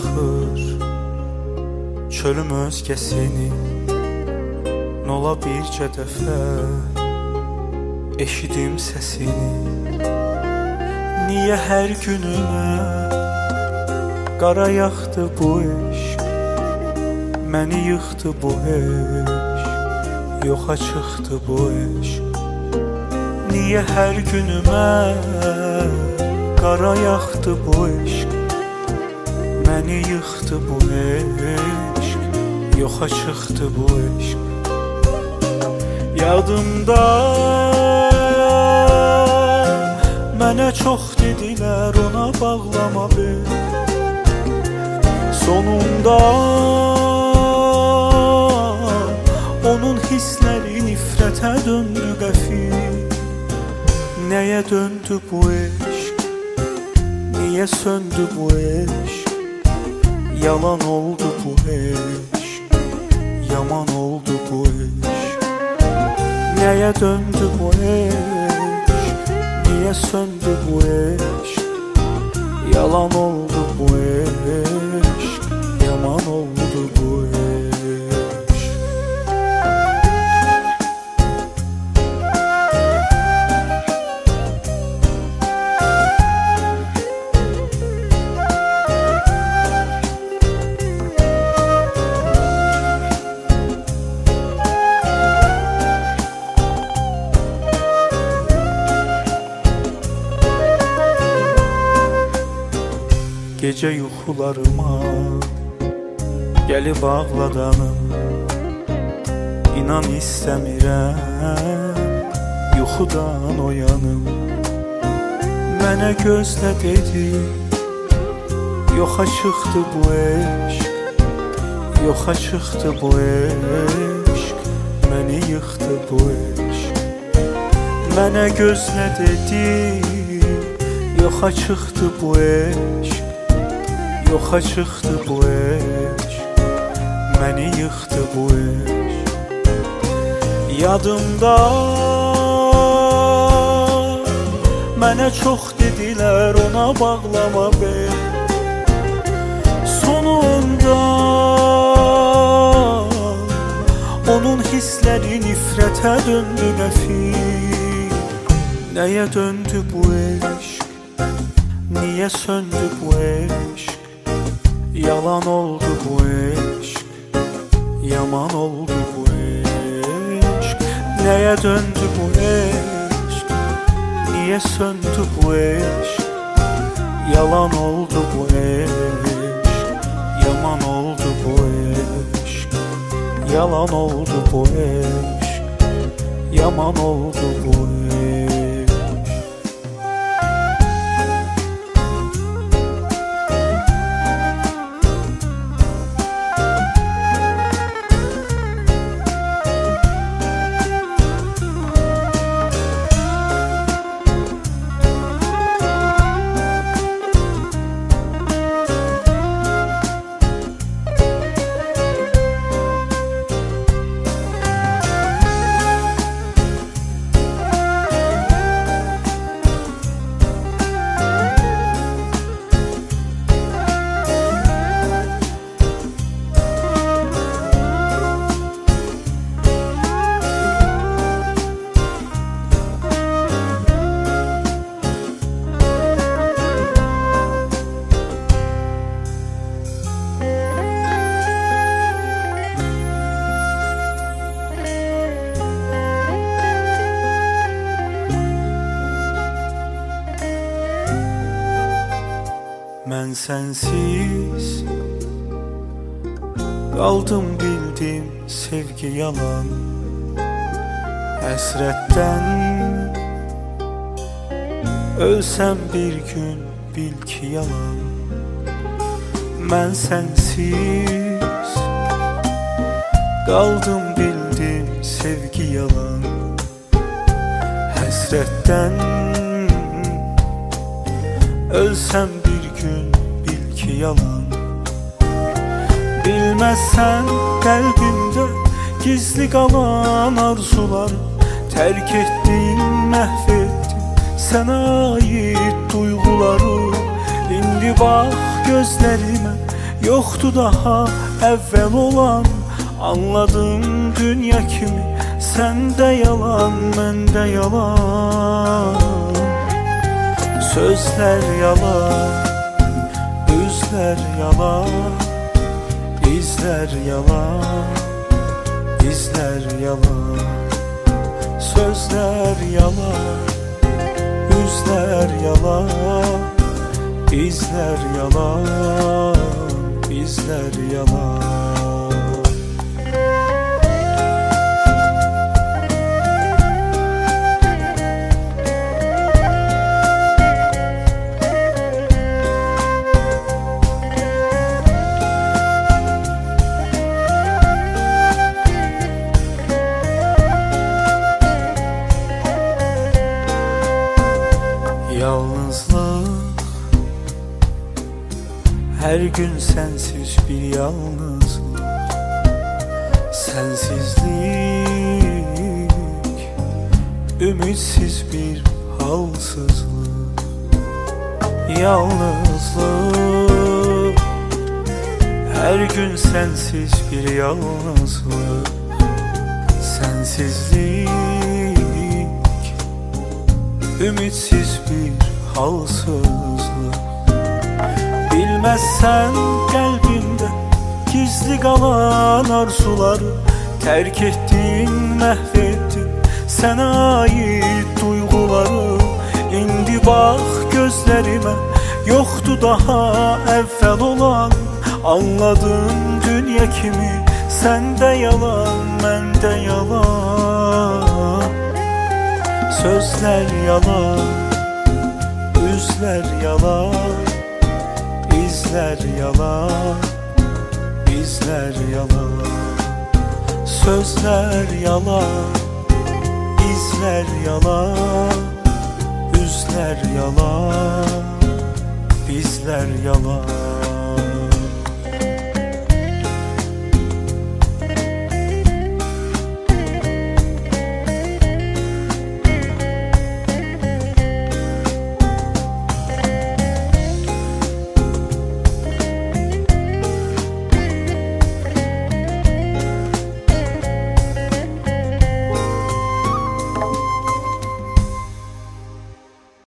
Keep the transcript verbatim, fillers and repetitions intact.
axır çölüm özgəsini, nola bircə dəfə eşidim səsini. Niyə hər günümə qara yaxdı bu eşq, məni yıxdı bu eşq, yoxa çıxdı bu eşq. Niyə hər günümə qara yaxdı bu eşq, məni yıxdı bu eşq, yoxa çıxdı bu eşq. Yadımda mənə çox dedilər, ona bağlama bil. Sonunda onun hissləri nifrətə döndü qəfil. Nəyə döndü bu eşq, niyə söndü bu eşq, yalan oldu bu eşq, yaman oldu bu eşq. Nəyə döndü bu eşq, niyə söndü bu eşq, yalan oldu bu eşq, yaman oldu bu eşq. Gecə yuxularıma gəlib ağladanım, İnan istəmirəm yuxudan oyanım. Mənə gözlə dedi, yoxa çıxdı bu eşq, yoxa çıxdı bu eşq, məni yıxdı bu eşq. Mənə gözlə dedi, yoxa çıxdı bu eşq, yoxa çıxdı bu eşq, məni yıxdı bu eşq. Yadımda mənə çox dedilər, ona bağlama bil. Sonunda onun hissləri nifrətə döndü qəfil. Nəyə döndü bu eşq, niyə söndü bu eşq, yalan oldu bu eşq, yaman oldu bu eşq. Nəyə döndü bu eşq, niyə söndü bu eşq, yalan oldu bu eşq, yaman oldu bu eşq. Yalan oldu bu eşq, yaman oldu bu eşq. Mən sənsiz qaldım, bildim sevgi yalan. Həsrətdən ölsəm bir gün bil ki yalan. Mən sənsiz qaldım, bildim sevgi yalan. Həsrətdən ölsəm bir gün bil ki yalan. Bilməzsən qəlbimdə gizli qalan arzular, tərk etdin, məhv etdin sənə ait duyğuları. İndi bax gözlərimə, Yoktu daha evvel olan. Anladım dünya kimi, sende yalan, mende yalan. Sözler yalan, üzler yalan, izler yalan, izler yalan. Sözler yalan, üzler yalan, izler yalan, izler yalan. Yalnızlık, her gün sensiz bir yalnızlık. Sensizlik, ümitsiz bir halsızlık. Yalnızlık, her gün sensiz bir yalnızlık. Sensizlik, ümitsiz bir halsızlık. Bilmezsen kalbimde gizli kalan arzuları, terk ettin, mahvettin sana ait duyguları. İndi bak gözlerime, yoktu daha evvel olan. Anladım dünya kimi, sende yalan, mende yalan. Sözler yalan, üzler yalan, izler yalan, izler yalan. Sözler yalan, izler yalan, üzler yalan, bizler yalan.